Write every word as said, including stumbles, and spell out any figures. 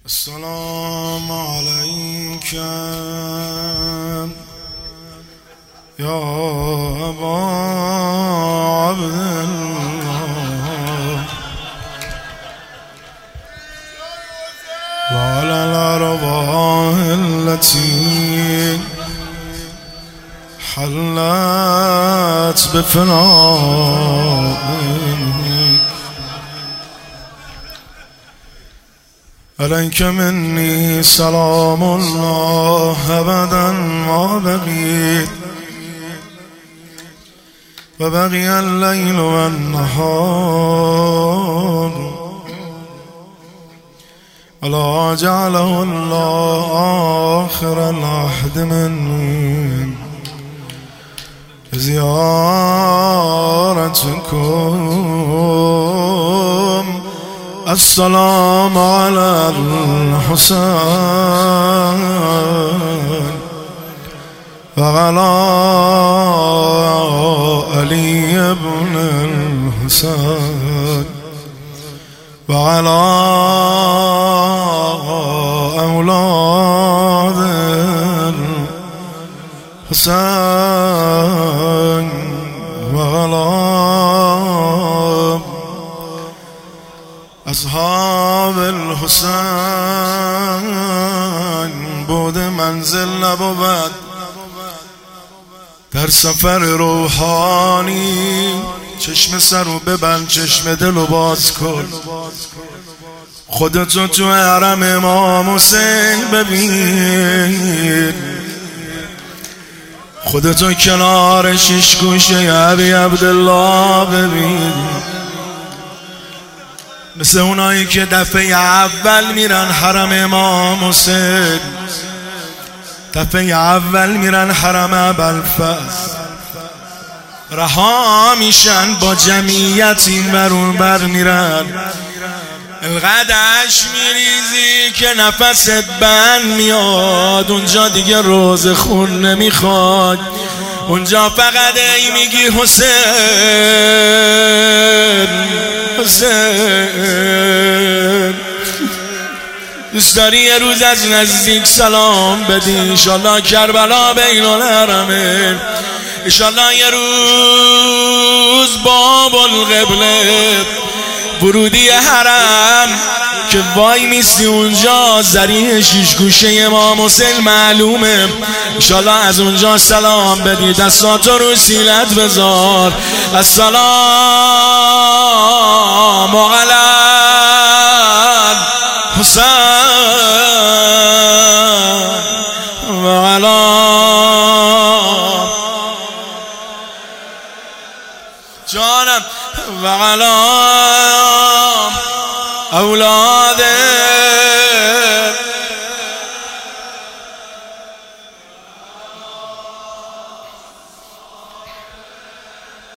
السلام عليك يا أبا عبد الله وعلى الأرواح التي حلت بفنائك عليك مني سلام الله أبدا ما بقيت وبقي الليل والنهار ولا جعله الله آخر العهد مني زيارتكم. السلام على الحسين وعلى علي بن الحسين وعلى أولاد الحسين وعلى أصحاب الحسين. بود منزل نبود در سفر روحانی، چشم سر رو ببند، چشم دل رو باز کن، خودتو تو حرم امام حسین ببین، خودتو کنار شش گوشه ابی عبدالله ببین، مثل اونایی که دفعه اول میرن حرم امام حسین، دفعه اول میرن حرم ابوالفضل، رها میشن با جمعیت این ور اون بر میرن، القدش میریزی که نفست بند میاد، اونجا دیگه روزه خون نمیخواد، اونجا فقط ای میگی حسین حسین. دوست داری یه روز از نزدیک سلام بدی، انشالله کربلا بین الحرمین، انشالله یه روز باب القبله ورودی حرم که وای میستی اونجا ذریع شیش گوشه امام حسین معلومه، انشالله از اونجا سلام بدی، دستاتو رو سینت بذار. السلام علی حسین و علی جانم و علی اولاد